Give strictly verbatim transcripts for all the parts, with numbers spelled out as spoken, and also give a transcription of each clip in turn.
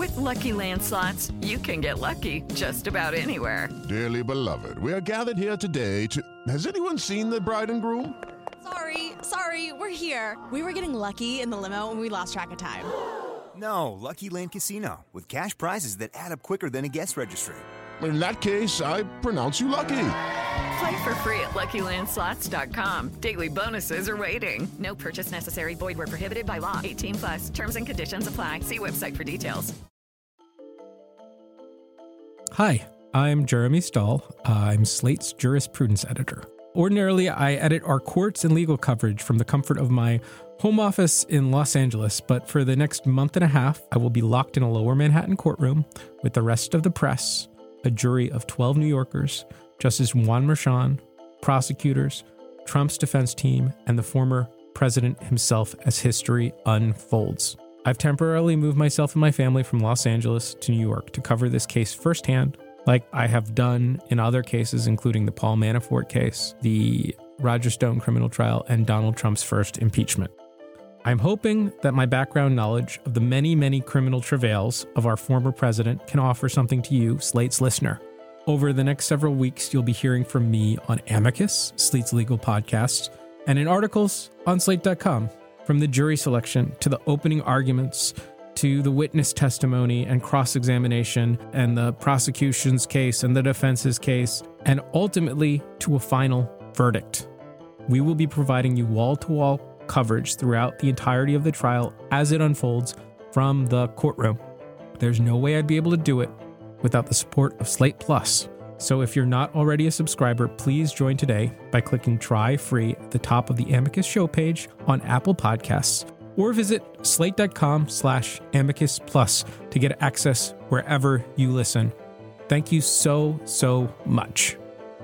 With Lucky Land Slots, you can get lucky just about anywhere. Dearly beloved, we are gathered here today to... Has anyone seen the bride and groom? Sorry, sorry, we're here. We were getting lucky in the limo and we lost track of time. No, Lucky Land Casino, with cash prizes that add up quicker than a guest registry. In that case, I pronounce you lucky. Play for free at Lucky Land Slots dot com. Daily bonuses are waiting. No purchase necessary. Void where prohibited by law. eighteen plus. Terms and conditions apply. See website for details. Hi, I'm Jeremy Stahl. I'm Slate's jurisprudence editor. Ordinarily, I edit our courts and legal coverage from the comfort of my home office in Los Angeles, but for the next month and a half, I will be locked in a lower Manhattan courtroom with the rest of the press, a jury of twelve New Yorkers, Justice Juan Merchan, prosecutors, Trump's defense team, and the former president himself as history unfolds. I've temporarily moved myself and my family from Los Angeles to New York to cover this case firsthand, like I have done in other cases, including the Paul Manafort case, the Roger Stone criminal trial, and Donald Trump's first impeachment. I'm hoping that my background knowledge of the many, many criminal travails of our former president can offer something to you, Slate's listener. Over the next several weeks, you'll be hearing from me on Amicus, Slate's legal podcast, and in articles on Slate dot com. From the jury selection to the opening arguments to the witness testimony and cross-examination and the prosecution's case and the defense's case, and ultimately to a final verdict. We will be providing you wall-to-wall coverage throughout the entirety of the trial as it unfolds from the courtroom. There's no way I'd be able to do it without the support of Slate Plus. So if you're not already a subscriber, please join today by clicking try free at the top of the Amicus show page on Apple Podcasts, or visit slate.com slash amicus plus to get access wherever you listen. Thank you so, so much.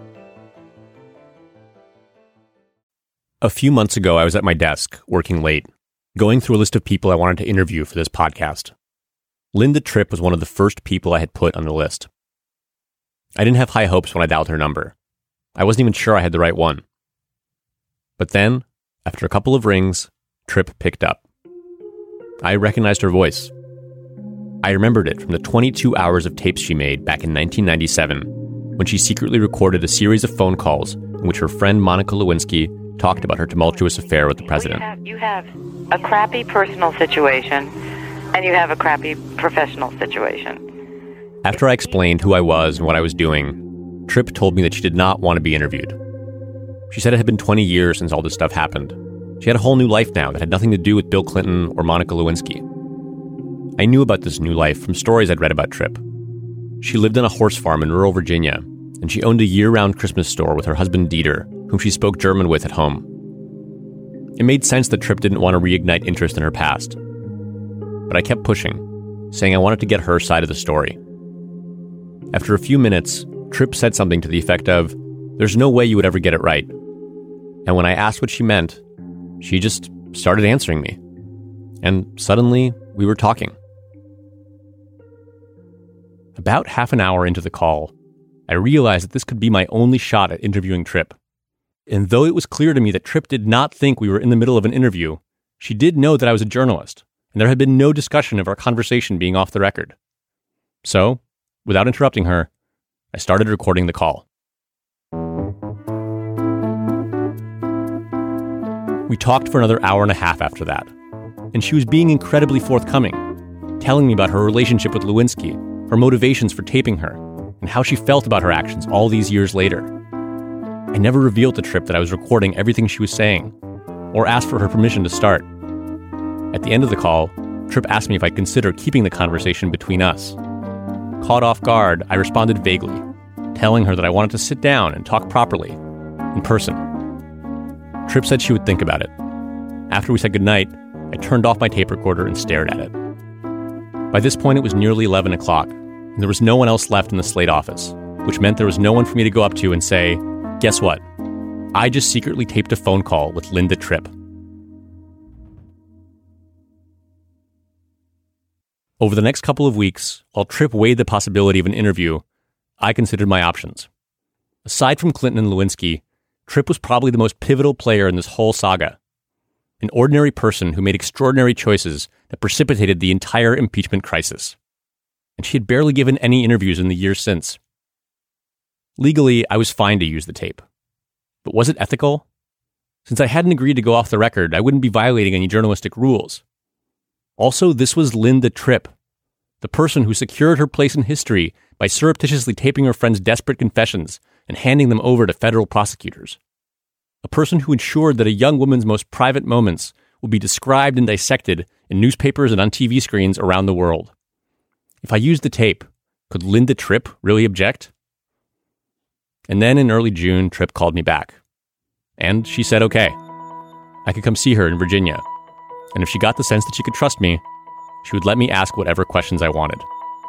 A few months ago, I was at my desk, working late, going through a list of people I wanted to interview for this podcast. Linda Tripp was one of the first people I had put on the list. I didn't have high hopes when I dialed her number. I wasn't even sure I had the right one. But then, after a couple of rings, Tripp picked up. I recognized her voice. I remembered it from the twenty-two hours of tapes she made back in nineteen ninety-seven, when she secretly recorded a series of phone calls in which her friend Monica Lewinsky talked about her tumultuous affair with the president. Well, you, have, you have a crappy personal situation, and you have a crappy professional situation. After I explained who I was and what I was doing, Tripp told me that she did not want to be interviewed. She said it had been twenty years since all this stuff happened. She had a whole new life now that had nothing to do with Bill Clinton or Monica Lewinsky. I knew about this new life from stories I'd read about Tripp. She lived on a horse farm in rural Virginia, and she owned a year-round Christmas store with her husband Dieter, whom she spoke German with at home. It made sense that Tripp didn't want to reignite interest in her past. But I kept pushing, saying I wanted to get her side of the story. After a few minutes, Tripp said something to the effect of, "There's no way you would ever get it right." And when I asked what she meant, she just started answering me. And suddenly, we were talking. About half an hour into the call, I realized that this could be my only shot at interviewing Tripp. And though it was clear to me that Tripp did not think we were in the middle of an interview, she did know that I was a journalist, and there had been no discussion of our conversation being off the record. So, without interrupting her, I started recording the call. We talked for another hour and a half after that, and she was being incredibly forthcoming, telling me about her relationship with Lewinsky, her motivations for taping her, and how she felt about her actions all these years later. I never revealed to Tripp that I was recording everything she was saying, or asked for her permission to start. At the end of the call, Tripp asked me if I'd consider keeping the conversation between us. Caught off guard, I responded vaguely, telling her that I wanted to sit down and talk properly, in person. Tripp said she would think about it. After we said goodnight, I turned off my tape recorder and stared at it. By this point, it was nearly eleven o'clock, and there was no one else left in the Slate office, which meant there was no one for me to go up to and say, "Guess what? I just secretly taped a phone call with Linda Tripp." Over the next couple of weeks, while Tripp weighed the possibility of an interview, I considered my options. Aside from Clinton and Lewinsky, Tripp was probably the most pivotal player in this whole saga. An ordinary person who made extraordinary choices that precipitated the entire impeachment crisis. and she had barely given any interviews in the years since. Legally, I was fine to use the tape. But was it ethical? Since I hadn't agreed to go off the record, I wouldn't be violating any journalistic rules. Also, this was Linda Tripp, the person who secured her place in history by surreptitiously taping her friend's desperate confessions and handing them over to federal prosecutors. A person who ensured that a young woman's most private moments would be described and dissected in newspapers and on T V screens around the world. If I used the tape, could Linda Tripp really object? And then in early June, Tripp called me back. And she said okay. I could come see her in Virginia. And if she got the sense that she could trust me, she would let me ask whatever questions I wanted.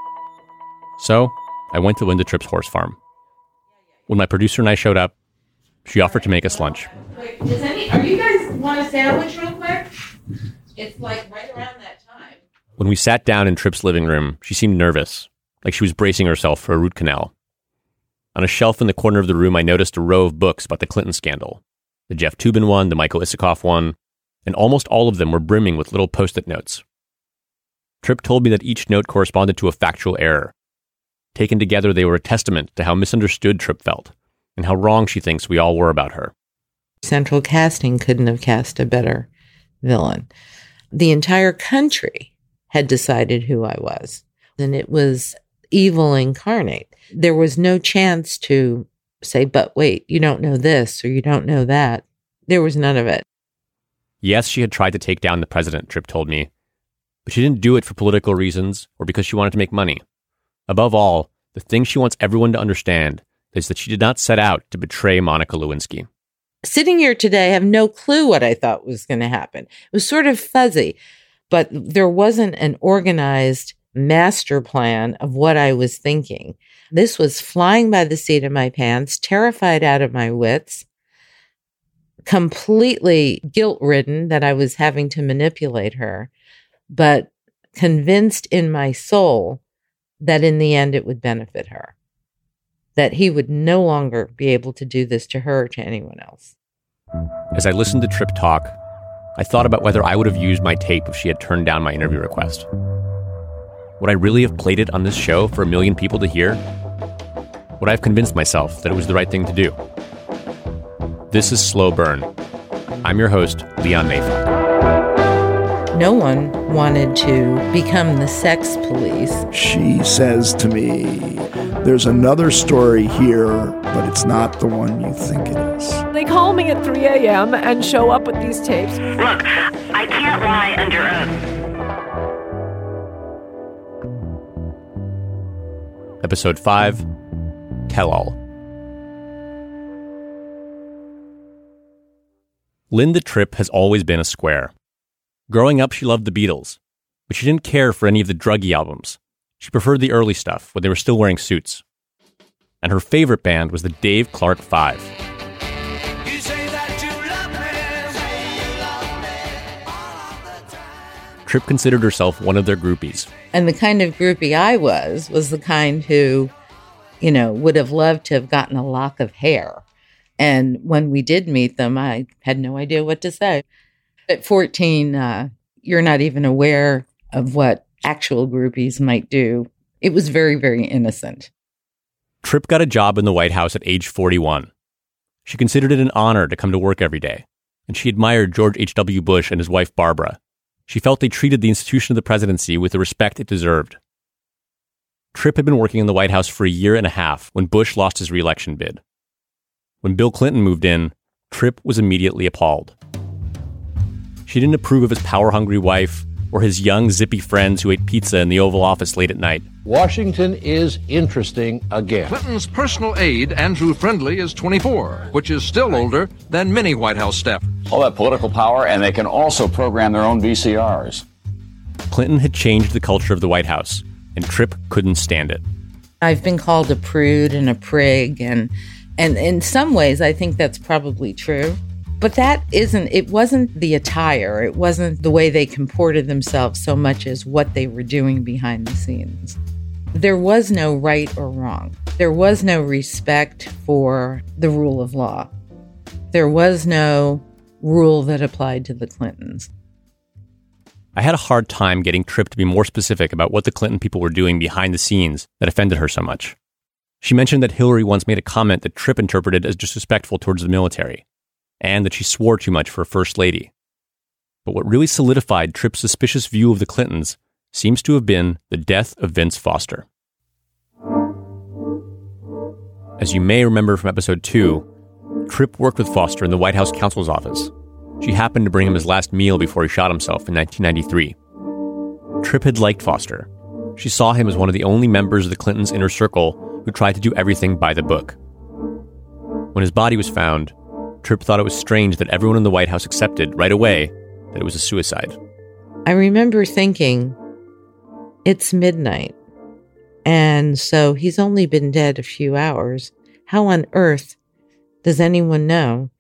So, I went to Linda Tripp's horse farm. When my producer and I showed up, she offered to make us lunch. Wait, does any, are you guys want a sandwich real quick? It's like right around that time. When we sat down in Tripp's living room, she seemed nervous, like she was bracing herself for a root canal. On a shelf in the corner of the room, I noticed a row of books about the Clinton scandal. The Jeff Toobin one, the Michael Isikoff one, and almost all of them were brimming with little post-it notes. Tripp told me that each note corresponded to a factual error. Taken together, they were a testament to how misunderstood Tripp felt, and how wrong she thinks we all were about her. Central Casting couldn't have cast a better villain. The entire country had decided who I was, and it was evil incarnate. There was no chance to say, but wait, you don't know this or you don't know that. There was none of it. Yes, she had tried to take down the president, Tripp told me, but she didn't do it for political reasons or because she wanted to make money. Above all, the thing she wants everyone to understand is that she did not set out to betray Monica Lewinsky. Sitting here today, I have no clue what I thought was going to happen. It was sort of fuzzy, but there wasn't an organized master plan of what I was thinking. This was flying by the seat of my pants, terrified out of my wits, completely guilt-ridden that I was having to manipulate her, but convinced in my soul that in the end it would benefit her, that he would no longer be able to do this to her or to anyone else. As I listened to Tripp talk, I thought about whether I would have used my tape if she had turned down my interview request. Would I really have played it on this show for a million people to hear? Would I have convinced myself that it was the right thing to do? This is Slow Burn. I'm your host, Leon Neyfakh. No one wanted to become the sex police. She says to me, there's another story here, but it's not the one you think it is. They call me at three a.m. and show up with these tapes. Look, I can't lie under oath. Episode five, Tell-All. Linda Tripp has always been a square. Growing up, she loved the Beatles, but she didn't care for any of the druggy albums. She preferred the early stuff, when they were still wearing suits. And her favorite band was the Dave Clark Five. You say that you love me. Tripp considered herself one of their groupies. And the kind of groupie I was, was the kind who, you know, would have loved to have gotten a lock of hair. And when we did meet them, I had no idea what to say. At fourteen, uh, you're not even aware of what actual groupies might do. It was very, very innocent. Tripp got a job in the White House at age forty-one. She considered it an honor to come to work every day, and she admired George H W. Bush and his wife Barbara. She felt they treated the institution of the presidency with the respect it deserved. Tripp had been working in the White House for a year and a half when Bush lost his re-election bid. When Bill Clinton moved in, Tripp was immediately appalled. She didn't approve of his power-hungry wife or his young, zippy friends who ate pizza in the Oval Office late at night. Washington is interesting again. Clinton's personal aide, Andrew Friendly, is twenty-four, which is still older than many White House staffers. All that political power, and they can also program their own V C Rs. Clinton had changed the culture of the White House, and Tripp couldn't stand it. I've been called a prude and a prig, and and in some ways I think that's probably true. But that isn't, it wasn't the attire, it wasn't the way they comported themselves so much as what they were doing behind the scenes. There was no right or wrong. There was no respect for the rule of law. There was no rule that applied to the Clintons. I had a hard time getting Tripp to be more specific about what the Clinton people were doing behind the scenes that offended her so much. She mentioned that Hillary once made a comment that Tripp interpreted as disrespectful towards the military, and that she swore too much for a first lady. But what really solidified Tripp's suspicious view of the Clintons seems to have been the death of Vince Foster. As you may remember from episode two, Tripp worked with Foster in the White House counsel's office. She happened to bring him his last meal before he shot himself in nineteen ninety-three. Tripp had liked Foster. She saw him as one of the only members of the Clintons' inner circle who tried to do everything by the book. When his body was found, Tripp thought it was strange that everyone in the White House accepted right away that it was a suicide. I remember thinking, it's midnight, and so he's only been dead a few hours. How on earth does anyone know?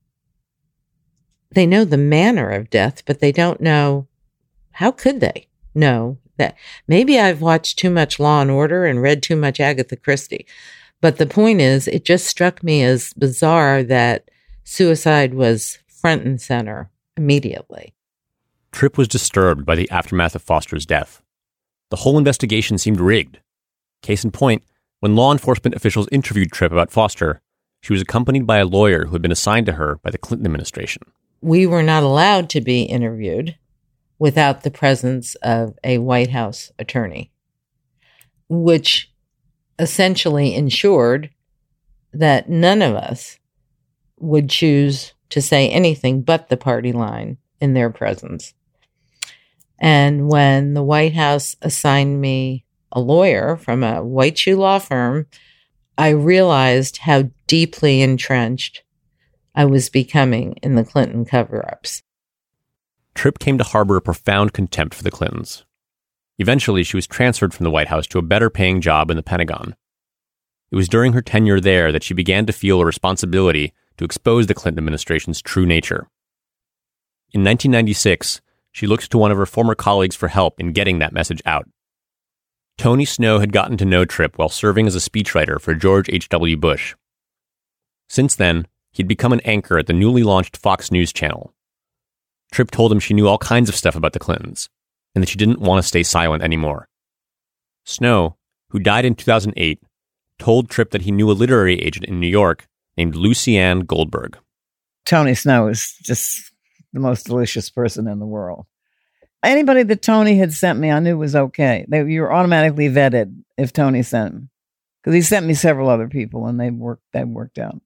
They know the manner of death, but they don't know, how could they know that? Maybe I've watched too much Law and Order and read too much Agatha Christie. But the point is, it just struck me as bizarre that suicide was front and center immediately. Tripp was disturbed by the aftermath of Foster's death. The whole investigation seemed rigged. Case in point, when law enforcement officials interviewed Tripp about Foster, she was accompanied by a lawyer who had been assigned to her by the Clinton administration. We were not allowed to be interviewed without the presence of a White House attorney, which essentially ensured that none of us would choose to say anything but the party line in their presence. And when the White House assigned me a lawyer from a white shoe law firm, I realized how deeply entrenched I was becoming in the Clinton cover-ups. Tripp came to harbor a profound contempt for the Clintons. Eventually, she was transferred from the White House to a better-paying job in the Pentagon. It was during her tenure there that she began to feel a responsibility to expose the Clinton administration's true nature. In nineteen ninety-six, she looked to one of her former colleagues for help in getting that message out. Tony Snow had gotten to know Tripp while serving as a speechwriter for George H W. Bush. Since then, he'd become an anchor at the newly launched Fox News channel. Tripp told him she knew all kinds of stuff about the Clintons, and that she didn't want to stay silent anymore. Snow, who died in two thousand eight, told Tripp that he knew a literary agent in New York named Lucianne Goldberg. Tony Snow is just the most delicious person in the world. Anybody that Tony had sent me, I knew was okay. They, you were automatically vetted if Tony sent them. Because he sent me several other people, and they worked, they worked out.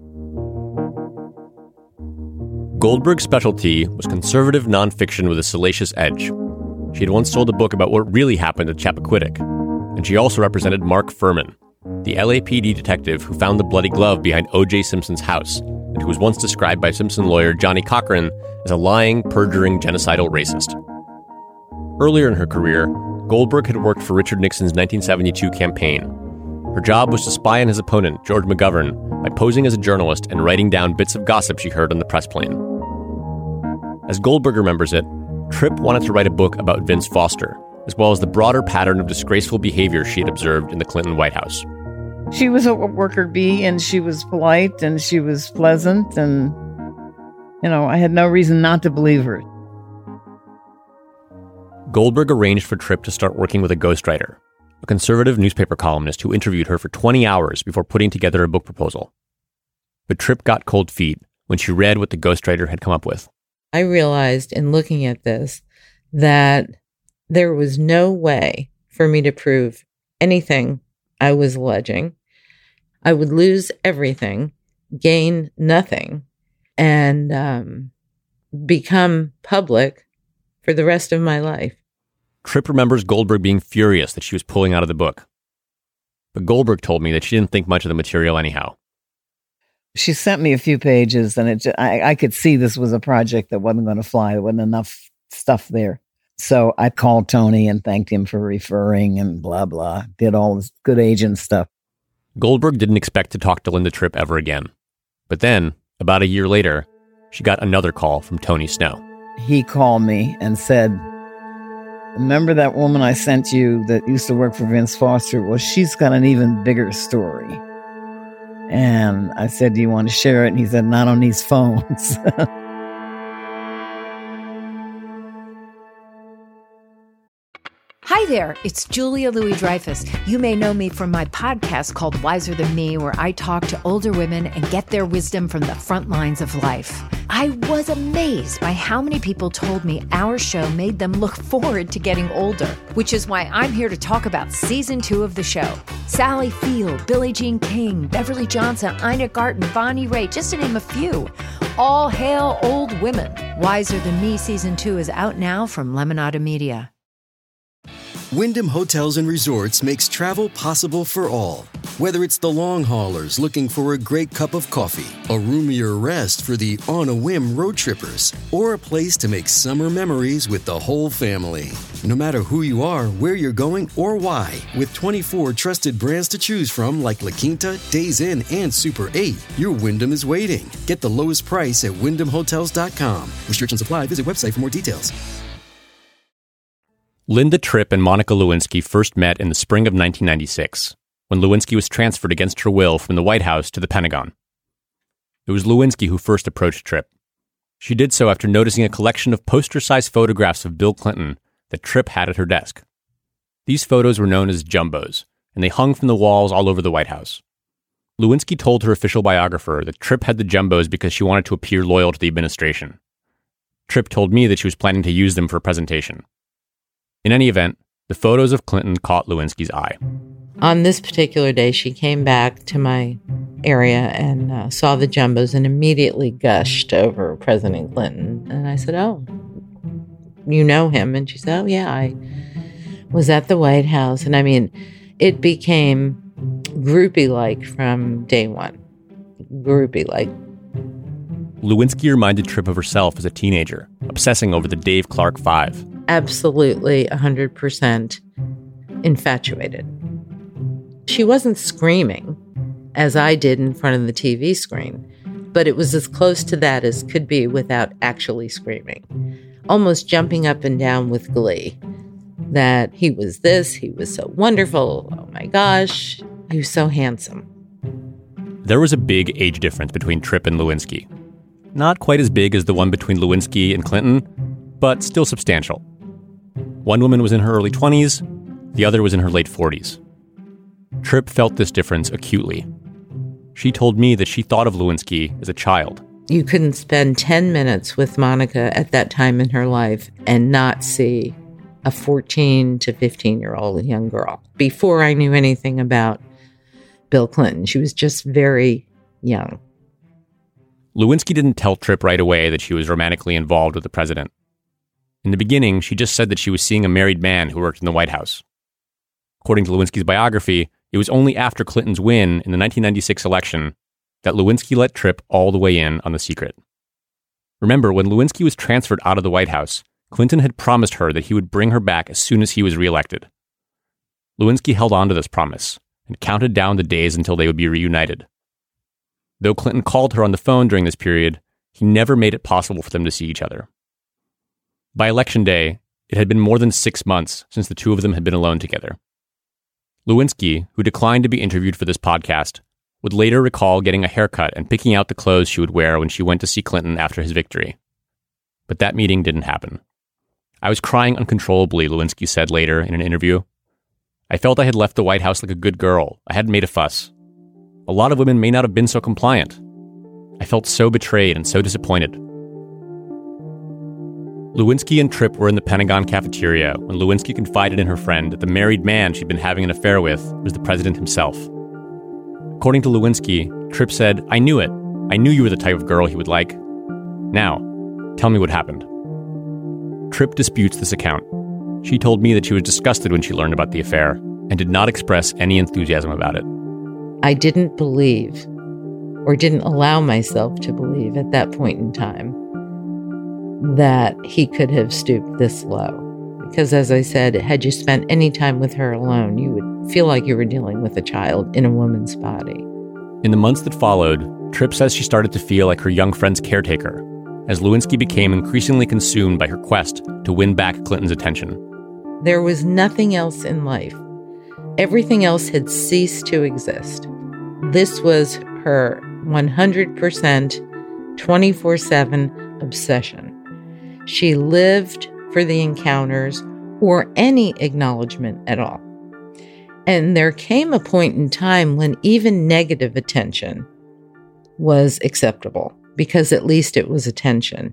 Goldberg's specialty was conservative nonfiction with a salacious edge. She had once sold a book about what really happened at Chappaquiddick, and she also represented Mark Furman, the L A P D detective who found the bloody glove behind O J Simpson's house, and who was once described by Simpson lawyer Johnny Cochran as a lying, perjuring, genocidal racist. Earlier in her career, Goldberg had worked for Richard Nixon's nineteen seventy-two campaign. Her job was to spy on his opponent, George McGovern, by posing as a journalist and writing down bits of gossip she heard on the press plane. As Goldberg remembers it, Tripp wanted to write a book about Vince Foster, as well as the broader pattern of disgraceful behavior she had observed in the Clinton White House. She was a worker bee, and she was polite, and she was pleasant, and, you know, I had no reason not to believe her. Goldberg arranged for Tripp to start working with a ghostwriter, a conservative newspaper columnist who interviewed her for twenty hours before putting together a book proposal. But Tripp got cold feet when she read what the ghostwriter had come up with. I realized in looking at this that there was no way for me to prove anything I was alleging. I would lose everything, gain nothing, and um, become public for the rest of my life. Tripp remembers Goldberg being furious that she was pulling out of the book. But Goldberg told me that she didn't think much of the material anyhow. She sent me a few pages, and it just, I, I could see this was a project that wasn't going to fly. There wasn't enough stuff there. So I called Tony and thanked him for referring and blah, blah. Did all this good agent stuff. Goldberg didn't expect to talk to Linda Tripp ever again. But then, about a year later, she got another call from Tony Snow. He called me and said, remember that woman I sent you that used to work for Vince Foster? Well, she's got an even bigger story. And I said, do you want to share it? And he said, not on these phones. Hi there, it's Julia Louis-Dreyfus. You may know me from my podcast called Wiser Than Me, where I talk to older women and get their wisdom from the front lines of life. I was amazed by how many people told me our show made them look forward to getting older, which is why I'm here to talk about season two of the show. Sally Field, Billie Jean King, Beverly Johnson, Ina Garten, Bonnie Raitt, just to name a few. All hail old women. Wiser Than Me season two is out now from Lemonada Media. Wyndham Hotels and Resorts makes travel possible for all. Whether it's the long haulers looking for a great cup of coffee, a roomier rest for the on-a-whim road trippers, or a place to make summer memories with the whole family. No matter who you are, where you're going, or why, with twenty-four trusted brands to choose from like La Quinta, Days Inn, and Super eight, your Wyndham is waiting. Get the lowest price at wyndham hotels dot com. Restrictions apply. Visit website for more details. Linda Tripp and Monica Lewinsky first met in the spring of nineteen ninety-six, when Lewinsky was transferred against her will from the White House to the Pentagon. It was Lewinsky who first approached Tripp. She did so after noticing a collection of poster-sized photographs of Bill Clinton that Tripp had at her desk. These photos were known as jumbos, and they hung from the walls all over the White House. Lewinsky told her official biographer that Tripp had the jumbos because she wanted to appear loyal to the administration. Tripp told me that she was planning to use them for a presentation. In any event, the photos of Clinton caught Lewinsky's eye. On this particular day, she came back to my area and uh, saw the jumbos and immediately gushed over President Clinton. And I said, "Oh, you know him?" And she said, "Oh, yeah, I was at the White House." And I mean, it became groupie-like from day one. Groupie-like. Lewinsky reminded Tripp of herself as a teenager, obsessing over the Dave Clark Five. Absolutely one hundred percent infatuated. She wasn't screaming, as I did in front of the T V screen, but it was as close to that as could be without actually screaming. Almost jumping up and down with glee. That he was this, he was so wonderful, oh my gosh, he was so handsome. There was a big age difference between Tripp and Lewinsky. Not quite as big as the one between Lewinsky and Clinton, but still substantial. One woman was in her early twenties, the other was in her late forties. Tripp felt this difference acutely. She told me that she thought of Lewinsky as a child. You couldn't spend ten minutes with Monica at that time in her life and not see a fourteen to fifteen-year-old young girl. Before I knew anything about Bill Clinton, she was just very young. Lewinsky didn't tell Tripp right away that she was romantically involved with the president. In the beginning, she just said that she was seeing a married man who worked in the White House. According to Lewinsky's biography, it was only after Clinton's win in the nineteen ninety-six election that Lewinsky let Tripp all the way in on the secret. Remember, when Lewinsky was transferred out of the White House, Clinton had promised her that he would bring her back as soon as he was reelected. Lewinsky held on to this promise and counted down the days until they would be reunited. Though Clinton called her on the phone during this period, he never made it possible for them to see each other. By election day, it had been more than six months since the two of them had been alone together. Lewinsky, who declined to be interviewed for this podcast, would later recall getting a haircut and picking out the clothes she would wear when she went to see Clinton after his victory. But that meeting didn't happen. "I was crying uncontrollably," Lewinsky said later in an interview. "I felt I had left the White House like a good girl. I hadn't made a fuss. A lot of women may not have been so compliant. I felt so betrayed and so disappointed." Lewinsky and Tripp were in the Pentagon cafeteria when Lewinsky confided in her friend that the married man she'd been having an affair with was the president himself. According to Lewinsky, Tripp said, "I knew it. I knew you were the type of girl he would like. Now, tell me what happened." Tripp disputes this account. She told me that she was disgusted when she learned about the affair and did not express any enthusiasm about it. I didn't believe, or didn't allow myself to believe at that point in time, that he could have stooped this low. Because as I said, had you spent any time with her alone, you would feel like you were dealing with a child in a woman's body. In the months that followed, Tripp says she started to feel like her young friend's caretaker, as Lewinsky became increasingly consumed by her quest to win back Clinton's attention. There was nothing else in life. Everything else had ceased to exist. This was her one hundred percent twenty-four seven obsession. She lived for the encounters, or any acknowledgement at all. And there came a point in time when even negative attention was acceptable, because at least it was attention.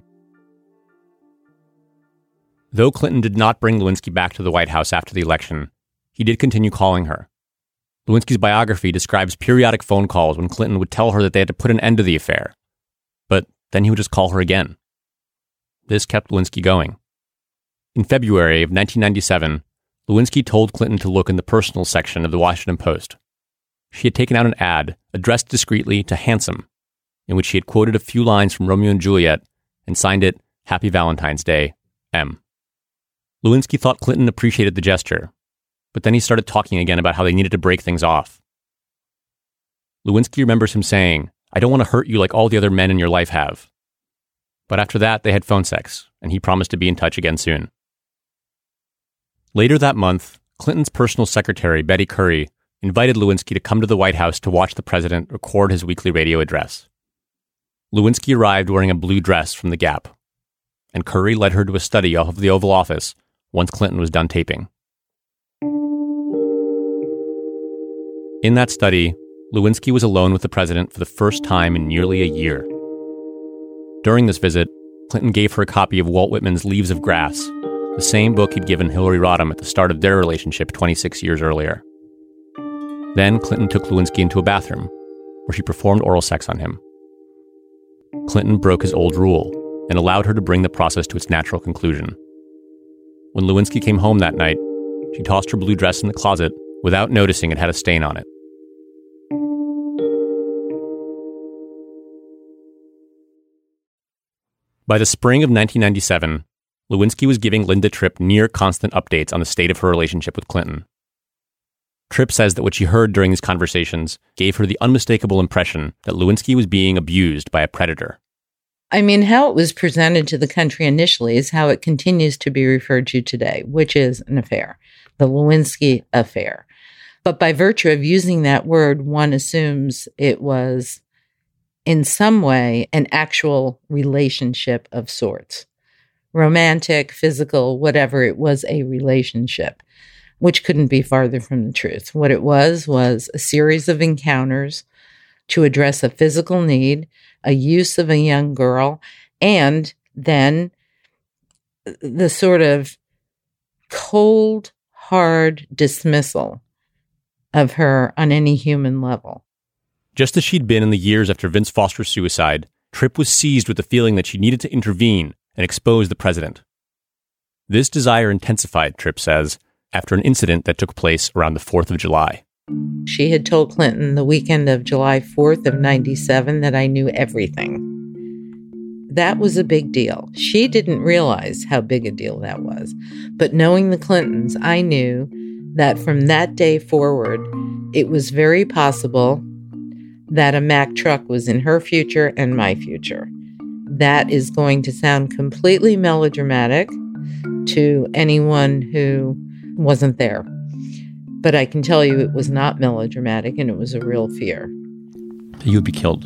Though Clinton did not bring Lewinsky back to the White House after the election, he did continue calling her. Lewinsky's biography describes periodic phone calls when Clinton would tell her that they had to put an end to the affair. But then he would just call her again. This kept Lewinsky going. In February of nineteen ninety-seven, Lewinsky told Clinton to look in the personal section of the Washington Post. She had taken out an ad, addressed discreetly to Handsome, in which she had quoted a few lines from Romeo and Juliet and signed it, Happy Valentine's Day, M. Lewinsky thought Clinton appreciated the gesture, but then he started talking again about how they needed to break things off. Lewinsky remembers him saying, I don't want to hurt you like all the other men in your life have. But after that, they had phone sex, and he promised to be in touch again soon. Later that month, Clinton's personal secretary, Betty Curry, invited Lewinsky to come to the White House to watch the president record his weekly radio address. Lewinsky arrived wearing a blue dress from the Gap, and Curry led her to a study off of the Oval Office once Clinton was done taping. In that study, Lewinsky was alone with the president for the first time in nearly a year. During this visit, Clinton gave her a copy of Walt Whitman's Leaves of Grass, the same book he'd given Hillary Rodham at the start of their relationship twenty-six years earlier. Then Clinton took Lewinsky into a bathroom, where she performed oral sex on him. Clinton broke his old rule and allowed her to bring the process to its natural conclusion. When Lewinsky came home that night, she tossed her blue dress in the closet without noticing it had a stain on it. By the spring of nineteen ninety-seven, Lewinsky was giving Linda Tripp near constant updates on the state of her relationship with Clinton. Tripp says that what she heard during these conversations gave her the unmistakable impression that Lewinsky was being abused by a predator. I mean, how it was presented to the country initially is how it continues to be referred to today, which is an affair, the Lewinsky affair. But by virtue of using that word, one assumes it was in some way an actual relationship of sorts. Romantic, physical, whatever, it was a relationship, which couldn't be farther from the truth. What it was was a series of encounters to address a physical need, a use of a young girl, and then the sort of cold, hard dismissal of her on any human level. Just as she'd been in the years after Vince Foster's suicide, Tripp was seized with the feeling that she needed to intervene and expose the president. This desire intensified, Tripp says, after an incident that took place around the fourth of July. She had told Clinton the weekend of July fourth of ninety-seven that I knew everything. That was a big deal. She didn't realize how big a deal that was. But knowing the Clintons, I knew that from that day forward, it was very possible that a Mack truck was in her future and my future. That is going to sound completely melodramatic to anyone who wasn't there. But I can tell you it was not melodramatic, and it was a real fear. You would be killed.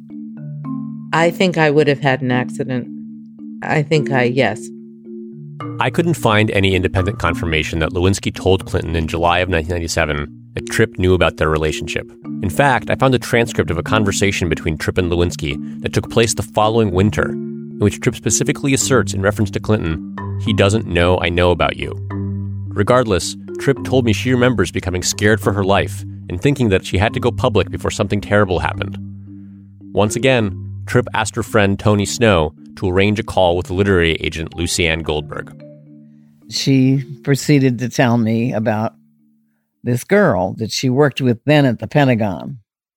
I think I would have had an accident. I think I, yes. I couldn't find any independent confirmation that Lewinsky told Clinton in July of nineteen ninety-seven that Tripp knew about their relationship. In fact, I found a transcript of a conversation between Tripp and Lewinsky that took place the following winter, in which Tripp specifically asserts in reference to Clinton, "He doesn't know I know about you." Regardless, Tripp told me she remembers becoming scared for her life and thinking that she had to go public before something terrible happened. Once again, Tripp asked her friend Tony Snow to arrange a call with the literary agent Lucianne Goldberg. She proceeded to tell me about this girl that she worked with then at the Pentagon,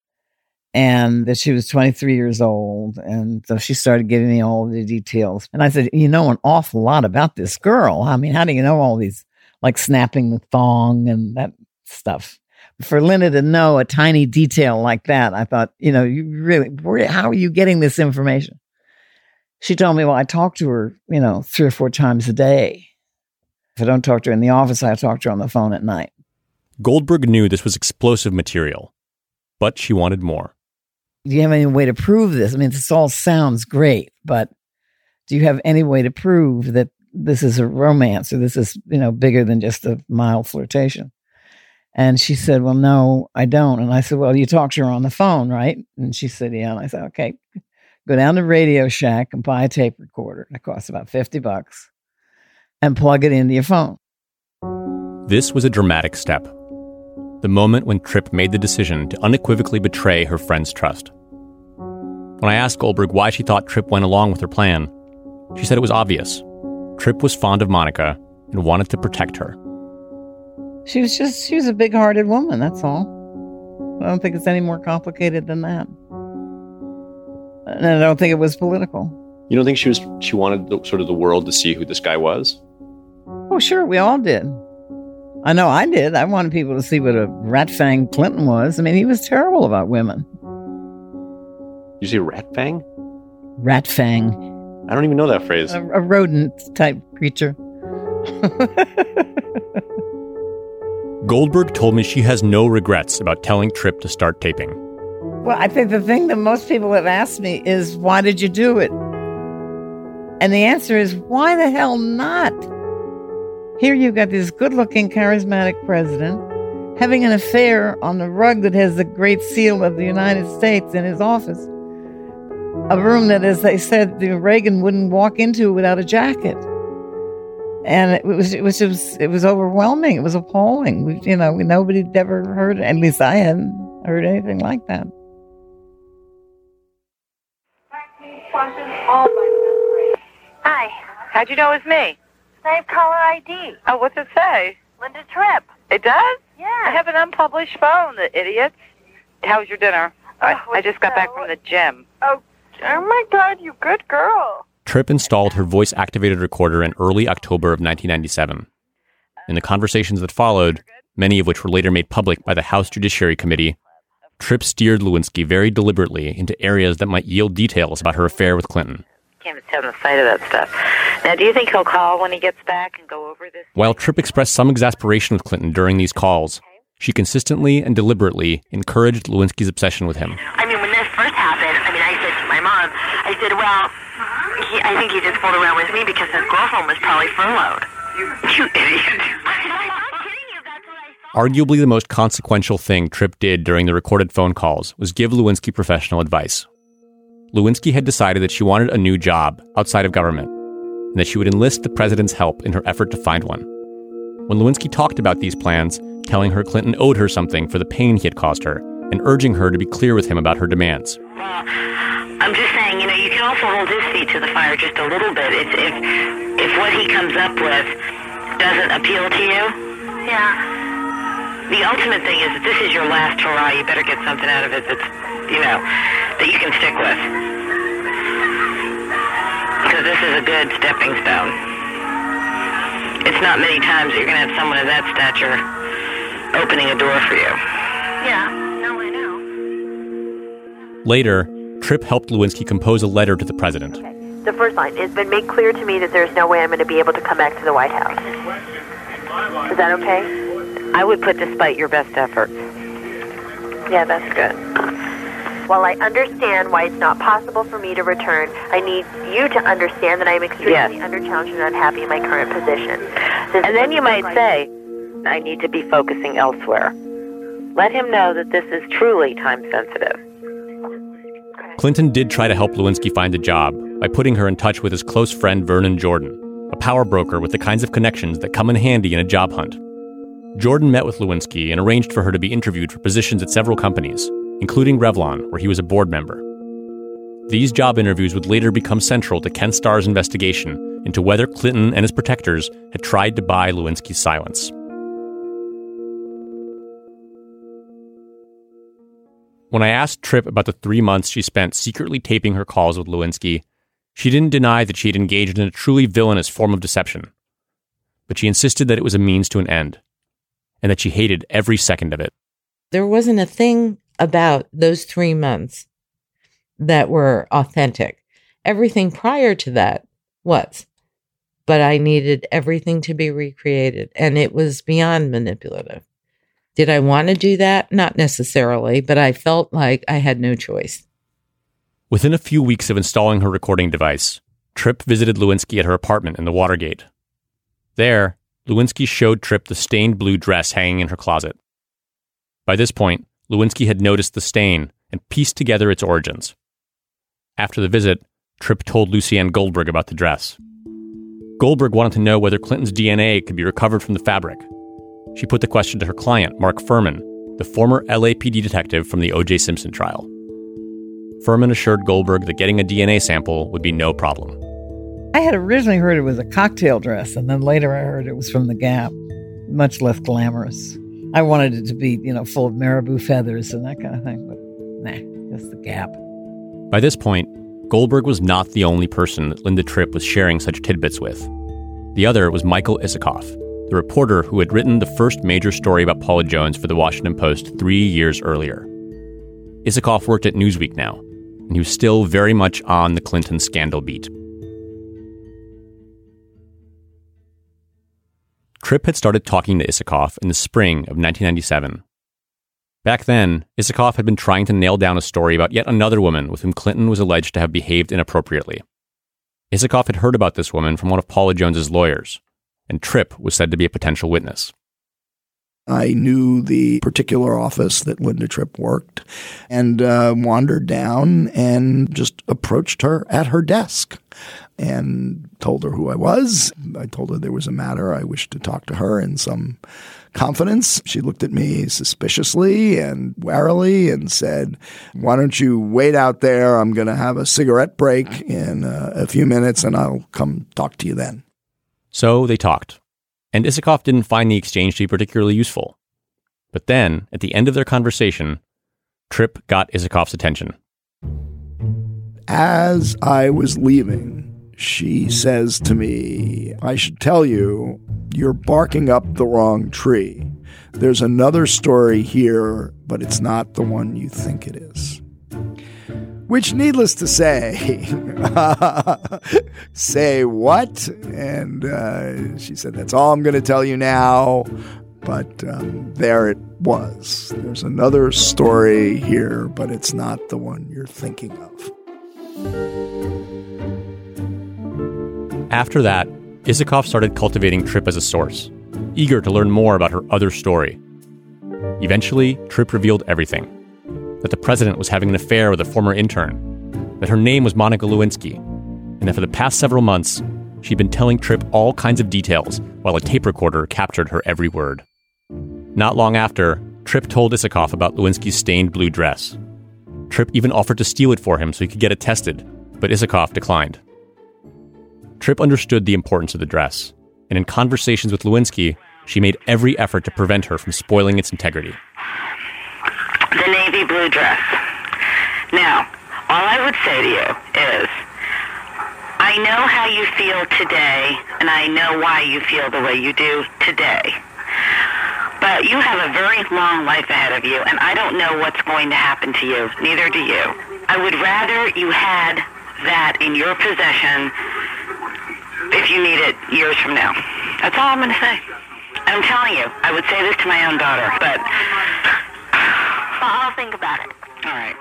and that she was twenty-three years old. And so she started giving me all the details. And I said, you know an awful lot about this girl. I mean, how do you know all these, like snapping the thong and that stuff? For Linda to know a tiny detail like that, I thought, you know, you really, how are you getting this information? She told me, well, I talk to her, you know, three or four times a day. If I don't talk to her in the office, I talk to her on the phone at night. Goldberg knew this was explosive material, but she wanted more. Do you have any way to prove this? I mean, this all sounds great, but do you have any way to prove that this is a romance, or this is, you know, bigger than just a mild flirtation. And she said, well, no, I don't. And I said, well, you talked to her on the phone, right? And she said, yeah. And I said, okay, go down to Radio Shack and buy a tape recorder. It costs about fifty bucks and plug it into your phone. This was a dramatic step. The moment when Tripp made the decision to unequivocally betray her friend's trust. When I asked Goldberg why she thought Tripp went along with her plan, she said it was obvious. Tripp was fond of Monica and wanted to protect her. She was just, she was a big-hearted woman, that's all. I don't think it's any more complicated than that. And I don't think it was political. You don't think she was, she wanted the, sort of the world to see who this guy was? Oh, sure, we all did. I know I did. I wanted people to see what a rat fang Clinton was. I mean, he was terrible about women. You say rat fang? Rat fang. I don't even know that phrase. A, a rodent-type creature. Goldberg told me she has no regrets about telling Tripp to start taping. Well, I think the thing that most people have asked me is, why did you do it? And the answer is, why the hell not? Here you've got this good-looking, charismatic president having an affair on the rug that has the Great Seal of the United States in his office. A room that, as they said, the Reagan wouldn't walk into without a jacket. And it was, it was, it was, it was overwhelming. It was appalling. We, you know, nobody had ever heard, at least I hadn't heard anything like that. Hi. How'd you know it was me? Same caller I D. Oh, what's it say? Linda Tripp. It does? Yeah. I have an unpublished phone, the idiots. How was your dinner? Oh, I, I just got back from the gym. Oh, oh my God, you good girl. Tripp installed her voice-activated recorder in early October of nineteen ninety-seven. In the conversations that followed, many of which were later made public by the House Judiciary Committee, Tripp steered Lewinsky very deliberately into areas that might yield details about her affair with Clinton. Can't stand the sight of that stuff. Now, do you think he'll call when he gets back and go over this? While Tripp expressed some exasperation with Clinton during these calls, she consistently and deliberately encouraged Lewinsky's obsession with him. I mean, when this first happened, I mean, I said to my mom, I said, well, he, I think he just fooled around with me because his girlfriend was probably furloughed. You, you idiot. Arguably the most consequential thing Tripp did during the recorded phone calls was give Lewinsky professional advice. Lewinsky had decided that she wanted a new job outside of government, and that she would enlist the president's help in her effort to find one. When Lewinsky talked about these plans, telling her Clinton owed her something for the pain he had caused her, and urging her to be clear with him about her demands. Well, I'm just saying, you know, you can also hold his feet to the fire just a little bit. It's, if if what he comes up with doesn't appeal to you, yeah. The ultimate thing is that this is your last hurrah. You better get something out of it that's, you know, that you can stick with. Because this is a good stepping stone. It's not many times that you're going to have someone of that stature opening a door for you. Yeah, no, I know. Later, Tripp helped Lewinsky compose a letter to the president. Okay. The first line, it's been made clear to me that there's no way I'm going to be able to come back to the White House. Is that okay? I would put despite your best efforts. Yeah, that's good. While I understand why it's not possible for me to return, I need you to understand that I am extremely Yes. underchallenged and unhappy in my current position. Since And then you might say, I need to be focusing elsewhere. Let him know that this is truly time-sensitive. Clinton did try to help Lewinsky find a job by putting her in touch with his close friend Vernon Jordan, a power broker with the kinds of connections that come in handy in a job hunt. Jordan met with Lewinsky and arranged for her to be interviewed for positions at several companies, including Revlon, where he was a board member. These job interviews would later become central to Ken Starr's investigation into whether Clinton and his protectors had tried to buy Lewinsky's silence. When I asked Tripp about the three months she spent secretly taping her calls with Lewinsky, she didn't deny that she had engaged in a truly villainous form of deception. But she insisted that it was a means to an end, and that she hated every second of it. There wasn't a thing about those three months that were authentic. Everything prior to that was. But I needed everything to be recreated, and it was beyond manipulative. Did I want to do that? Not necessarily, but I felt like I had no choice. Within a few weeks of installing her recording device, Tripp visited Lewinsky at her apartment in the Watergate. There, Lewinsky showed Tripp the stained blue dress hanging in her closet. By this point, Lewinsky had noticed the stain and pieced together its origins. After the visit, Tripp told Lucianne Goldberg about the dress. Goldberg wanted to know whether Clinton's D N A could be recovered from the fabric. She put the question to her client, Mark Furman, the former L A P D detective from the O J Simpson trial. Furman assured Goldberg that getting a D N A sample would be no problem. I had originally heard it was a cocktail dress, and then later I heard it was from the Gap. Much less glamorous. I wanted it to be, you know, full of marabou feathers and that kind of thing, but nah, just the Gap. By this point, Goldberg was not the only person that Linda Tripp was sharing such tidbits with. The other was Michael Isikoff, the reporter who had written the first major story about Paula Jones for the Washington Post three years earlier. Isikoff worked at Newsweek now, and he was still very much on the Clinton scandal beat. Tripp had started talking to Isikoff in the spring of nineteen ninety-seven. Back then, Isikoff had been trying to nail down a story about yet another woman with whom Clinton was alleged to have behaved inappropriately. Isikoff had heard about this woman from one of Paula Jones's lawyers, and Tripp was said to be a potential witness. I knew the particular office that Linda Tripp worked and uh, wandered down and just approached her at her desk and told her who I was. I told her there was a matter I wished to talk to her in some confidence. She looked at me suspiciously and warily and said, "Why don't you wait out there? I'm going to have a cigarette break in uh, a few minutes and I'll come talk to you then." So they talked. And Isikoff didn't find the exchange to be particularly useful. But then, at the end of their conversation, Tripp got Isikoff's attention. As I was leaving, she says to me, "I should tell you, you're barking up the wrong tree. There's another story here, but it's not the one you think it is." Which, needless to say, say what? And uh, she said, "That's all I'm going to tell you now." But um, there it was. There's another story here, but it's not the one you're thinking of. After that, Isikoff started cultivating Tripp as a source, eager to learn more about her other story. Eventually, Tripp revealed everything. That the president was having an affair with a former intern, that her name was Monica Lewinsky, and that for the past several months, she'd been telling Tripp all kinds of details while a tape recorder captured her every word. Not long after, Tripp told Isikoff about Lewinsky's stained blue dress. Tripp even offered to steal it for him so he could get it tested, but Isikoff declined. Tripp understood the importance of the dress, and in conversations with Lewinsky, she made every effort to prevent her from spoiling its integrity. The navy blue dress. Now, all I would say to you is, I know how you feel today, and I know why you feel the way you do today. But you have a very long life ahead of you, and I don't know what's going to happen to you. Neither do you. I would rather you had that in your possession if you need it years from now. That's all I'm going to say. I'm telling you, I would say this to my own daughter, but I'll think about it. All right.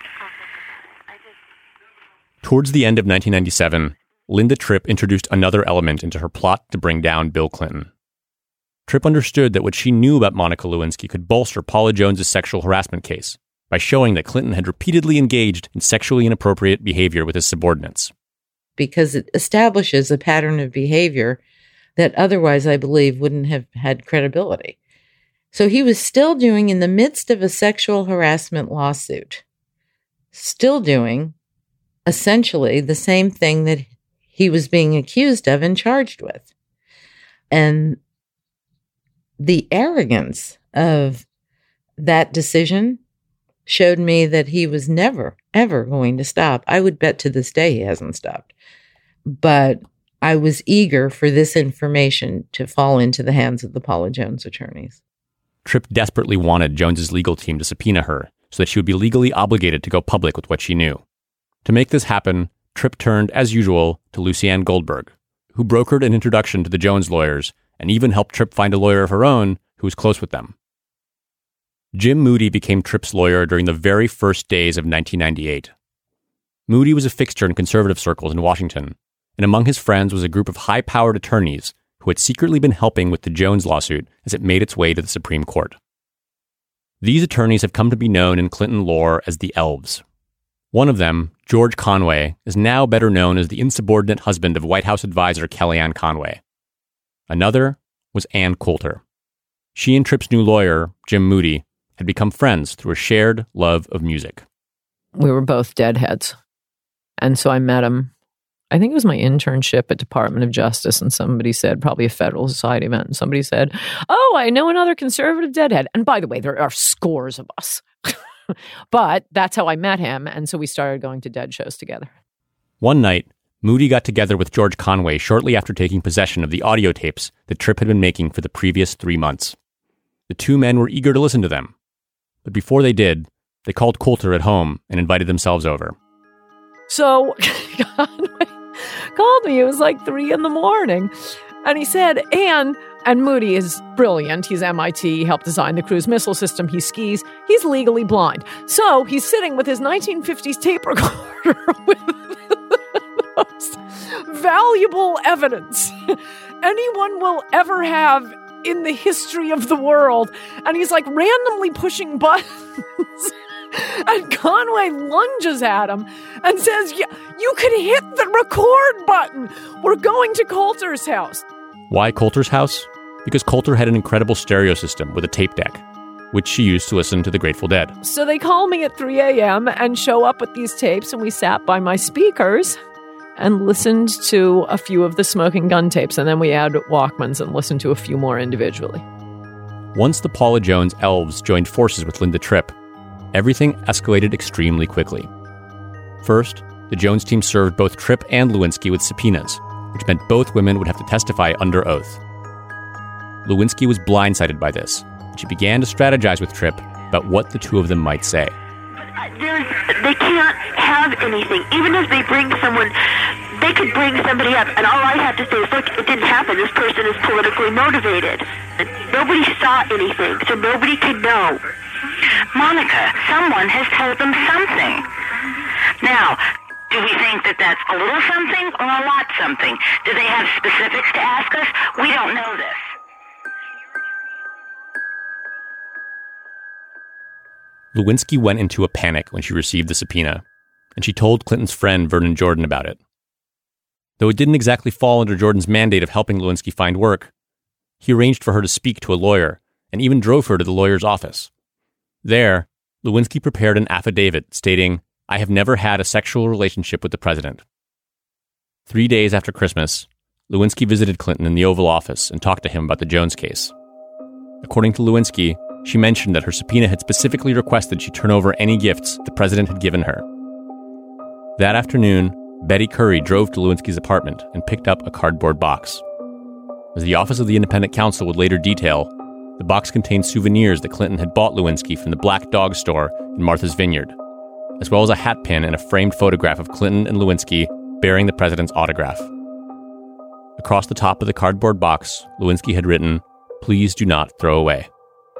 Towards the end of nineteen ninety-seven, Linda Tripp introduced another element into her plot to bring down Bill Clinton. Tripp understood that what she knew about Monica Lewinsky could bolster Paula Jones's sexual harassment case by showing that Clinton had repeatedly engaged in sexually inappropriate behavior with his subordinates. Because it establishes a pattern of behavior that otherwise, I believe, wouldn't have had credibility. So he was still doing, in the midst of a sexual harassment lawsuit, still doing essentially the same thing that he was being accused of and charged with. And the arrogance of that decision showed me that he was never, ever going to stop. I would bet to this day he hasn't stopped. But I was eager for this information to fall into the hands of the Paula Jones attorneys. Tripp desperately wanted Jones's legal team to subpoena her so that she would be legally obligated to go public with what she knew. To make this happen, Tripp turned, as usual, to Lucianne Goldberg, who brokered an introduction to the Jones lawyers and even helped Tripp find a lawyer of her own who was close with them. Jim Moody became Tripp's lawyer during the very first days of nineteen ninety-eight. Moody was a fixture in conservative circles in Washington, and among his friends was a group of high-powered attorneys who had secretly been helping with the Jones lawsuit as it made its way to the Supreme Court. These attorneys have come to be known in Clinton lore as the Elves. One of them, George Conway, is now better known as the insubordinate husband of White House advisor Kellyanne Conway. Another was Ann Coulter. She and Tripp's new lawyer, Jim Moody, had become friends through a shared love of music. We were both deadheads. And so I met him. I think it was my internship at Department of Justice, and somebody said, probably a Federal Society event, and somebody said, oh, I know another conservative deadhead. And by the way, there are scores of us. But that's how I met him, and so we started going to Dead shows together. One night, Moody got together with George Conway shortly after taking possession of the audio tapes that Tripp had been making for the previous three months. The two men were eager to listen to them. But before they did, they called Coulter at home and invited themselves over. So Conway called me. It was like three in the morning. And he said, Ann, and Moody is brilliant. He's M I T, he helped design the cruise missile system. He skis. He's legally blind. So he's sitting with his nineteen fifties tape recorder with the most valuable evidence anyone will ever have in the history of the world. And he's like randomly pushing buttons. And Conway lunges at him and says, yeah, you could hit the record button. We're going to Coulter's house. Why Coulter's house? Because Coulter had an incredible stereo system with a tape deck, which she used to listen to the Grateful Dead. So they call me at three a.m. and show up with these tapes, and we sat by my speakers and listened to a few of the Smoking Gun tapes, and then we had Walkmans and listened to a few more individually. Once the Paula Jones Elves joined forces with Linda Tripp, everything escalated extremely quickly. First, the Jones team served both Tripp and Lewinsky with subpoenas, which meant both women would have to testify under oath. Lewinsky was blindsided by this, and she began to strategize with Tripp about what the two of them might say. There's, they can't have anything. Even if they bring someone, they could bring somebody up, and all I have to say is, look, it didn't happen. This person is politically motivated. And nobody saw anything, so nobody could know. Monica, someone has told them something. Now, do we think that that's a little something or a lot something? Do they have specifics to ask us? We don't know this. Lewinsky went into a panic when she received the subpoena, and she told Clinton's friend Vernon Jordan about it. Though it didn't exactly fall under Jordan's mandate of helping Lewinsky find work, he arranged for her to speak to a lawyer and even drove her to the lawyer's office. There, Lewinsky prepared an affidavit stating, I have never had a sexual relationship with the president. Three days after Christmas, Lewinsky visited Clinton in the Oval Office and talked to him about the Jones case. According to Lewinsky, she mentioned that her subpoena had specifically requested she turn over any gifts the president had given her. That afternoon, Betty Curry drove to Lewinsky's apartment and picked up a cardboard box. As the Office of the Independent Counsel would later detail, the box contained souvenirs that Clinton had bought Lewinsky from the Black Dog store in Martha's Vineyard, as well as a hat pin and a framed photograph of Clinton and Lewinsky bearing the president's autograph. Across the top of the cardboard box, Lewinsky had written, "Please do not throw away."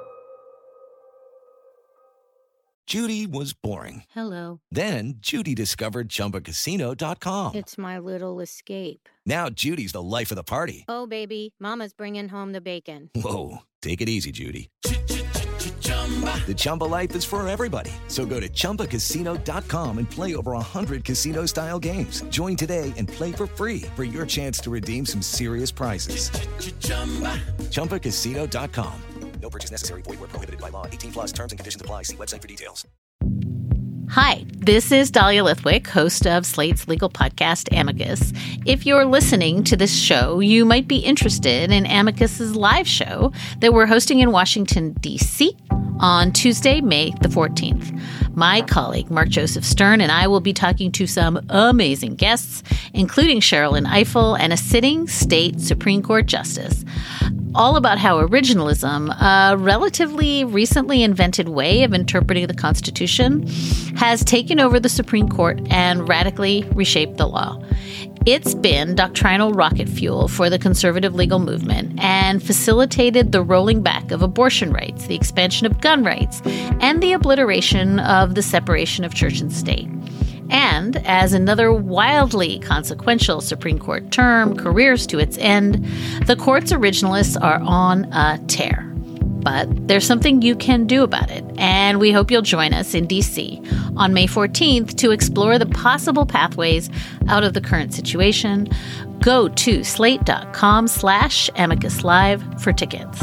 Judy was boring. Hello. Then Judy discovered Chumba Casino dot com. It's my little escape. Now Judy's the life of the party. Oh, baby, mama's bringing home the bacon. Whoa, take it easy, Judy. The Chumba life is for everybody. So go to Chumba Casino dot com and play over one hundred casino-style games. Join today and play for free for your chance to redeem some serious prizes. Chumba Casino dot com. No purchase necessary. Void where prohibited by law. eighteen plus terms and conditions apply. See website for details. Hi, this is Dahlia Lithwick, host of Slate's legal podcast, Amicus. If you're listening to this show, you might be interested in Amicus's live show that we're hosting in Washington, D C on Tuesday, May the fourteenth. My colleague, Mark Joseph Stern, and I will be talking to some amazing guests, including Sherrilyn Ifill and a sitting state Supreme Court justice, all about how originalism, a relatively recently invented way of interpreting the Constitution, has taken over the Supreme Court and radically reshaped the law. It's been doctrinal rocket fuel for the conservative legal movement and facilitated the rolling back of abortion rights, the expansion of gun rights, and the obliteration of the separation of church and state. And as another wildly consequential Supreme Court term careers to its end, the court's originalists are on a tear. But there's something you can do about it, and we hope you'll join us in D C on May fourteenth to explore the possible pathways out of the current situation. Go to slate.com slash amicus live for tickets.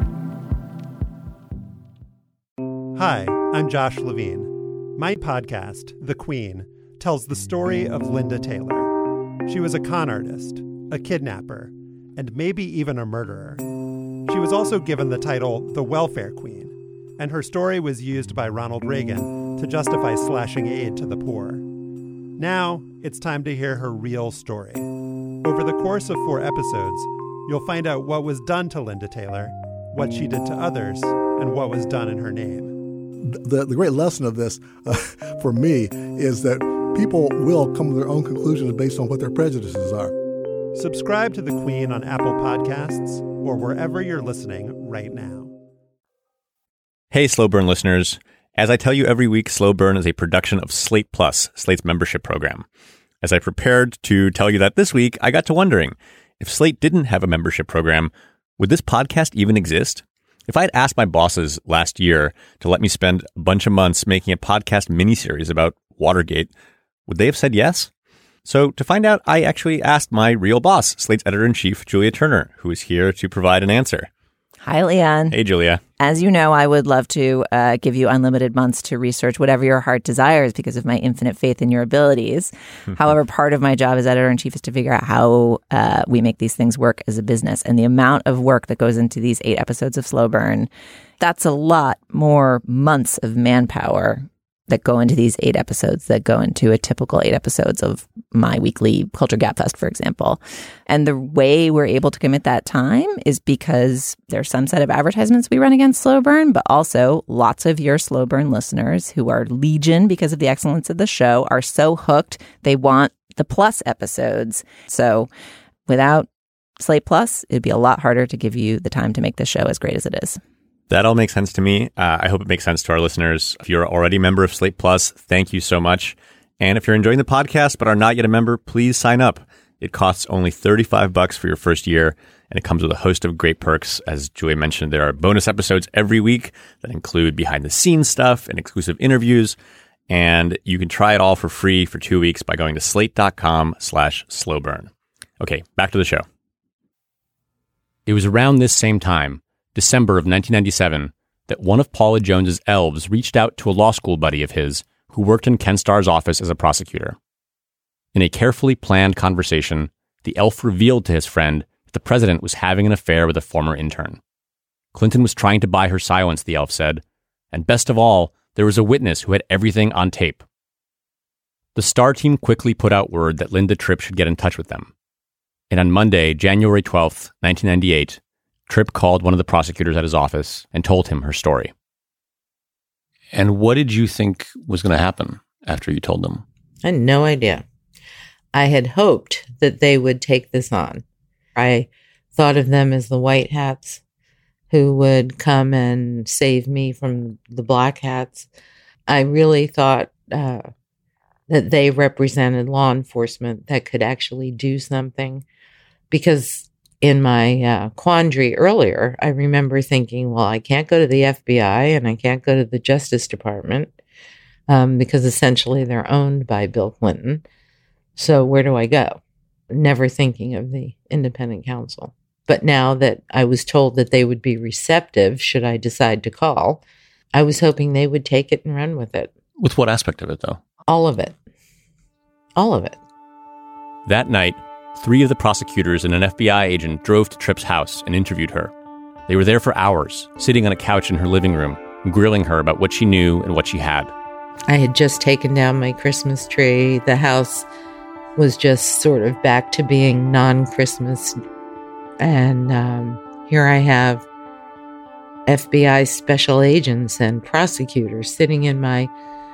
Hi, I'm Josh Levine. My podcast, The Queen, tells the story of Linda Taylor. She was a con artist, a kidnapper, and maybe even a murderer. She was also given the title the Welfare Queen, and her story was used by Ronald Reagan to justify slashing aid to the poor. Now, it's time to hear her real story. Over the course of four episodes, you'll find out what was done to Linda Taylor, what she did to others, and what was done in her name. The, the great lesson of this, uh, for me, is that people will come to their own conclusions based on what their prejudices are. Subscribe to The Queen on Apple Podcasts or wherever you're listening right now. Hey, Slow Burn listeners. As I tell you every week, Slow Burn is a production of Slate Plus, Slate's membership program. As I prepared to tell you that this week, I got to wondering, if Slate didn't have a membership program, would this podcast even exist? If I had asked my bosses last year to let me spend a bunch of months making a podcast miniseries about Watergate, would they have said yes? So to find out, I actually asked my real boss, Slate's editor-in-chief, Julia Turner, who is here to provide an answer. Hi, Leanne. Hey, Julia. As you know, I would love to uh, give you unlimited months to research whatever your heart desires because of my infinite faith in your abilities. However, part of my job as editor-in-chief is to figure out how uh, we make these things work as a business. And the amount of work that goes into these eight episodes of Slow Burn, that's a lot more months of manpower that go into these eight episodes that go into a typical eight episodes of my weekly Culture Gap Fest, for example. And the way we're able to commit that time is because there's some set of advertisements we run against Slow Burn, but also lots of your Slow Burn listeners who are legion because of the excellence of the show are so hooked they want the plus episodes. So without Slate Plus, it'd be a lot harder to give you the time to make the show as great as it is. That all makes sense to me. Uh, I hope it makes sense to our listeners. If you're already a member of Slate Plus, thank you so much. And if you're enjoying the podcast but are not yet a member, please sign up. It costs only thirty-five bucks for your first year, and it comes with a host of great perks. As Julia mentioned, there are bonus episodes every week that include behind-the-scenes stuff and exclusive interviews. And you can try it all for free for two weeks by going to slate.com slash slowburn. Okay, back to the show. It was around this same time, December of nineteen ninety-seven, that one of Paula Jones's elves reached out to a law school buddy of his who worked in Ken Starr's office as a prosecutor. In a carefully planned conversation, the elf revealed to his friend that the president was having an affair with a former intern. Clinton was trying to buy her silence, the elf said, and best of all, there was a witness who had everything on tape. The Starr team quickly put out word that Linda Tripp should get in touch with them. And on Monday, January twelfth, nineteen ninety-eight, Tripp called one of the prosecutors at his office and told him her story. And what did you think was going to happen after you told them? I had no idea. I had hoped that they would take this on. I thought of them as the white hats who would come and save me from the black hats. I really thought uh, that they represented law enforcement that could actually do something because in my uh, quandary earlier, I remember thinking, well, I can't go to the F B I and I can't go to the Justice Department um, because essentially they're owned by Bill Clinton. So where do I go? Never thinking of the independent counsel. But now that I was told that they would be receptive should I decide to call, I was hoping they would take it and run with it. With what aspect of it, though? All of it. All of it. That night, three of the prosecutors and an F B I agent drove to Tripp's house and interviewed her. They were there for hours, sitting on a couch in her living room, and grilling her about what she knew and what she had. I had just taken down my Christmas tree. The house was just sort of back to being non-Christmas. And um, here I have F B I special agents and prosecutors sitting in my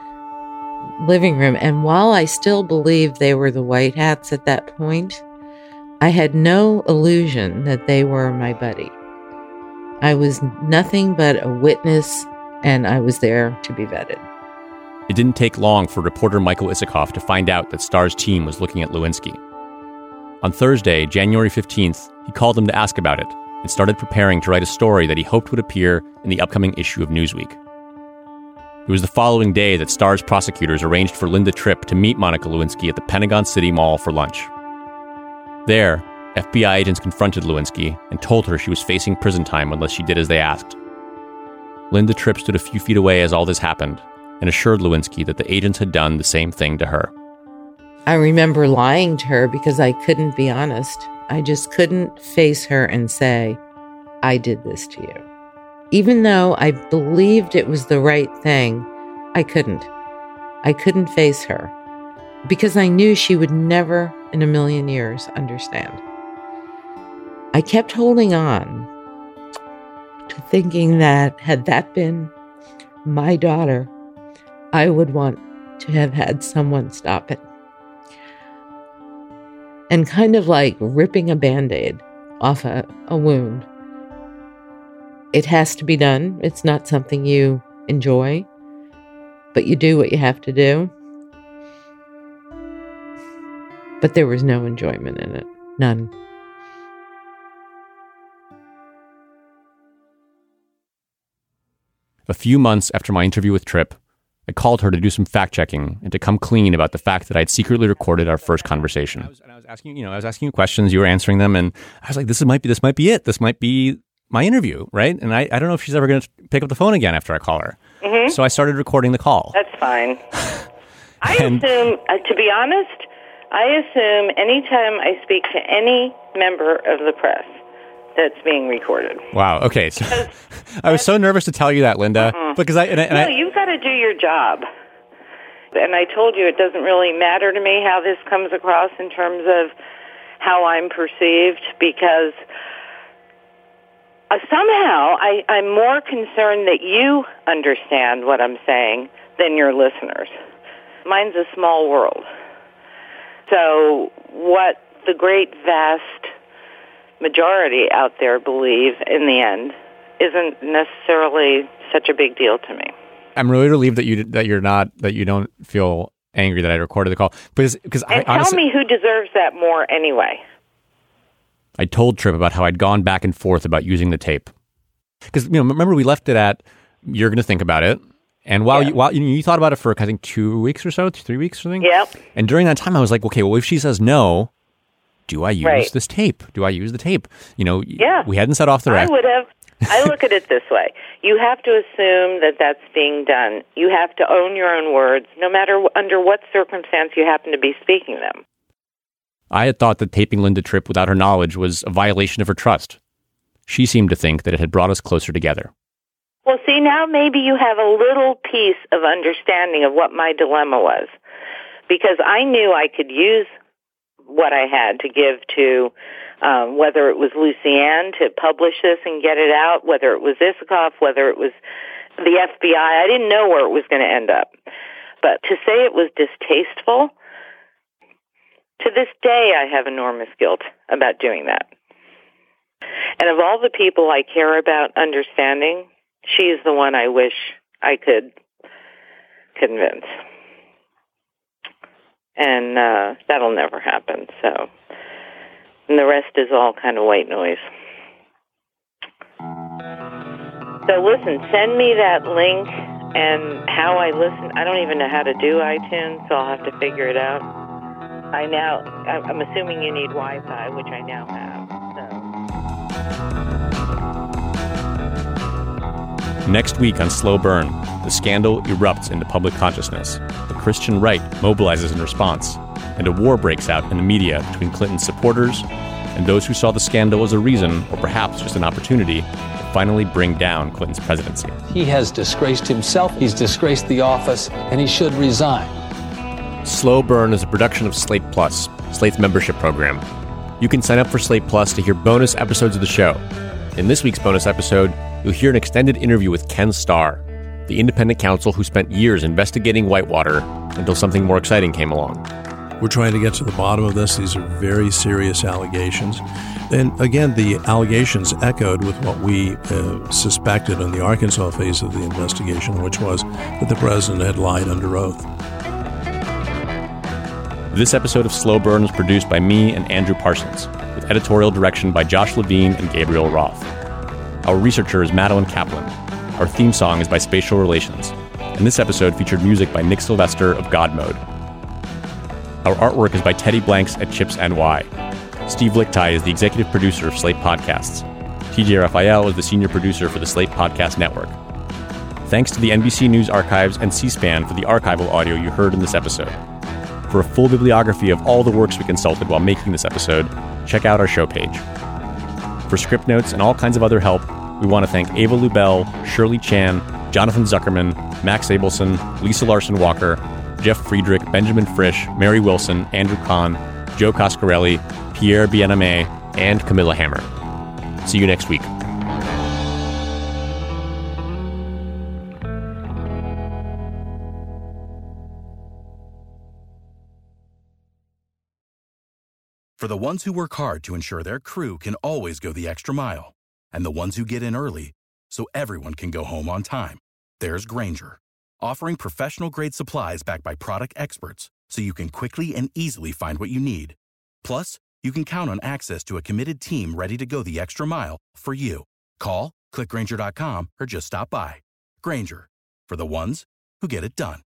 living room. And while I still believed they were the white hats at that point, I had no illusion that they were my buddy. I was nothing but a witness, and I was there to be vetted. It didn't take long for reporter Michael Isikoff to find out that Starr's team was looking at Lewinsky. On Thursday, January fifteenth, he called him to ask about it and started preparing to write a story that he hoped would appear in the upcoming issue of Newsweek. It was the following day that Starr's prosecutors arranged for Linda Tripp to meet Monica Lewinsky at the Pentagon City Mall for lunch. There, F B I agents confronted Lewinsky and told her she was facing prison time unless she did as they asked. Linda Tripp stood a few feet away as all this happened and assured Lewinsky that the agents had done the same thing to her. I remember lying to her because I couldn't be honest. I just couldn't face her and say, I did this to you. Even though I believed it was the right thing, I couldn't. I couldn't face her because I knew she would never in a million years understand. I kept holding on to thinking that had that been my daughter, I would want to have had someone stop it. And kind of like ripping a Band-Aid off a, a wound. It has to be done. It's not something you enjoy, but you do what you have to do. But there was no enjoyment in it. None. A few months after my interview with Tripp, I called her to do some fact-checking and to come clean about the fact that I'd secretly recorded our first conversation. And I was, and I was asking, you know, I was asking you questions, you were answering them, and I was like, this might be, this might be it. This might be my interview, right? And I, I don't know if she's ever going to pick up the phone again after I call her. Mm-hmm. So I started recording the call. That's fine. I And- assume, uh, to be honest, I assume anytime I speak to any member of the press, that's being recorded. Wow. Okay. So I was so nervous to tell you that, Linda, Mm-mm. because I and, I, and no, I, you've got to do your job. And I told you it doesn't really matter to me how this comes across in terms of how I'm perceived, because uh, somehow I, I'm more concerned that you understand what I'm saying than your listeners. Mine's a small world. So what the great, vast majority out there believe in the end isn't necessarily such a big deal to me. I'm really relieved that you that you're not that you don't feel angry that I recorded the call because because I And tell honestly, me who deserves that more anyway. I told Tripp about how I'd gone back and forth about using the tape because you know remember we left it at you're going to think about it, and while Yeah. you while you, you thought about it for I think two weeks or so, three weeks or something. Yep. And during that time, I was like, okay, well if she says no, do I use Right. this tape? Do I use the tape? You know, Yeah. we hadn't set off the I rack. would have. I look at it this way. You have to assume that that's being done. You have to own your own words, no matter w- under what circumstance you happen to be speaking them. I had thought that taping Linda Tripp without her knowledge was a violation of her trust. She seemed to think that it had brought us closer together. Well, see, now maybe you have a little piece of understanding of what my dilemma was, because I knew I could use what I had to give to um, whether it was Lucianne to publish this and get it out, whether it was Isikoff, whether it was the F B I. I didn't know where it was going to end up. But to say it was distasteful, to this day I have enormous guilt about doing that. And of all the people I care about understanding, she's the one I wish I could convince. And uh, that'll never happen. So, and the rest is all kind of white noise. So listen, send me that link and how I listen. I don't even know how to do iTunes, so I'll have to figure it out. I now, I'm assuming you need Wi-Fi, which I now have. So. Next week on Slow Burn, the scandal erupts into public consciousness. The Christian right mobilizes in response, and a war breaks out in the media between Clinton's supporters and those who saw the scandal as a reason, or perhaps just an opportunity, to finally bring down Clinton's presidency. He has disgraced himself, he's disgraced the office, and he should resign. Slow Burn is a production of Slate Plus, Slate's membership program. You can sign up for Slate Plus to hear bonus episodes of the show. In this week's bonus episode, you'll hear an extended interview with Ken Starr, the independent counsel who spent years investigating Whitewater until something more exciting came along. We're trying to get to the bottom of this. These are very serious allegations. And again, the allegations echoed with what we uh, suspected in the Arkansas phase of the investigation, which was that the president had lied under oath. This episode of Slow Burn was produced by me and Andrew Parsons, with editorial direction by Josh Levine and Gabriel Roth. Our researcher is Madeline Kaplan. Our theme song is by Spatial Relations. And this episode featured music by Nick Sylvester of God Mode. Our artwork is by Teddy Blanks at Chips N Y. Steve Lichtai is the executive producer of Slate Podcasts. T J Raphael is the senior producer for the Slate Podcast Network. Thanks to the N B C News Archives and C-SPAN for the archival audio you heard in this episode. For a full bibliography of all the works we consulted while making this episode, check out our show page. For script notes and all kinds of other help, we want to thank Ava Lubell, Shirley Chan, Jonathan Zuckerman, Max Abelson, Lisa Larson-Walker, Jeff Friedrich, Benjamin Frisch, Mary Wilson, Andrew Kahn, Joe Coscarelli, Pierre Bien-Aimé, and Camilla Hammer. See you next week. For the ones who work hard to ensure their crew can always go the extra mile, and the ones who get in early so everyone can go home on time, there's Grainger, offering professional-grade supplies backed by product experts so you can quickly and easily find what you need. Plus, you can count on access to a committed team ready to go the extra mile for you. Call, click Grainger dot com, or just stop by. Grainger, for the ones who get it done.